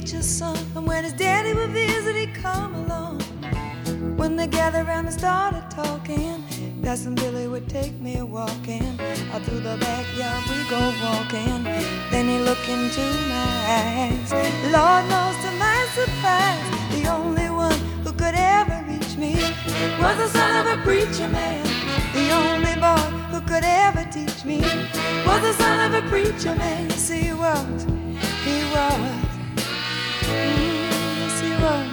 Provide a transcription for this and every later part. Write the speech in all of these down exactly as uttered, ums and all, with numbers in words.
preacher's son. And when his daddy would visit, he'd come along. When they gathered around and started talking, Cousin Billy would take me walking. Out through the backyard we go walking. Then he looked into my eyes. Lord knows to my surprise, the only one who could ever reach me was the son of a preacher man. The only boy who could ever teach me was the son of a preacher man. Yes, he was, he was, mm, yes, he was.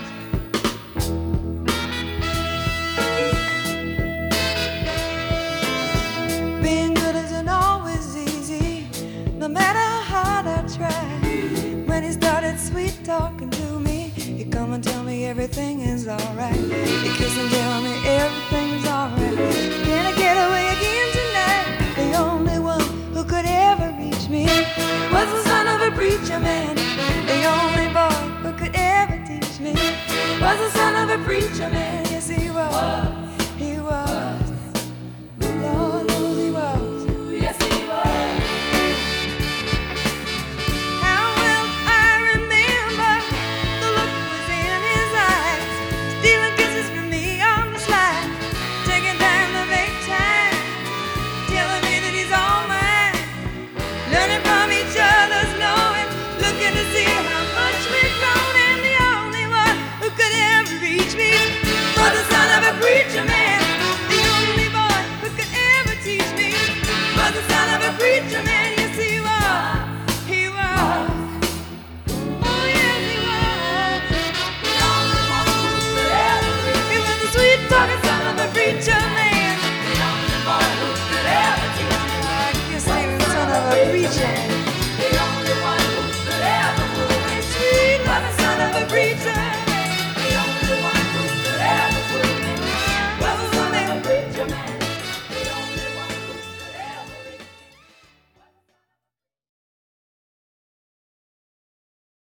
Being good isn't always easy, no matter how hard I try. When he started sweet talking to me, he'd come and tell me everything is alright. He'd kiss and tell me everything's alright. Can I get away again tonight? The only one who could ever reach me was the son of a preacher man. The only boy who could ever teach me was the son of a preacher man. Yes, he was, he was. Lord knows he was. Yes, he was. How well I remember the look was in his eyes, stealing kisses from me on the slide, taking time to make time, telling me that he's all mine, learning from each other's knowing, looking to see how much we've grown. And the only one who could ever reach me was the son of a preacher man. The only boy who could ever teach me was the son of a preacher man. Yes, he was, he was. Oh, yes, he was. The only one who could ever reach me. He was the sweet talking son of a preacher man. The only boy who could ever teach me. I guess he was the son of a preacher man.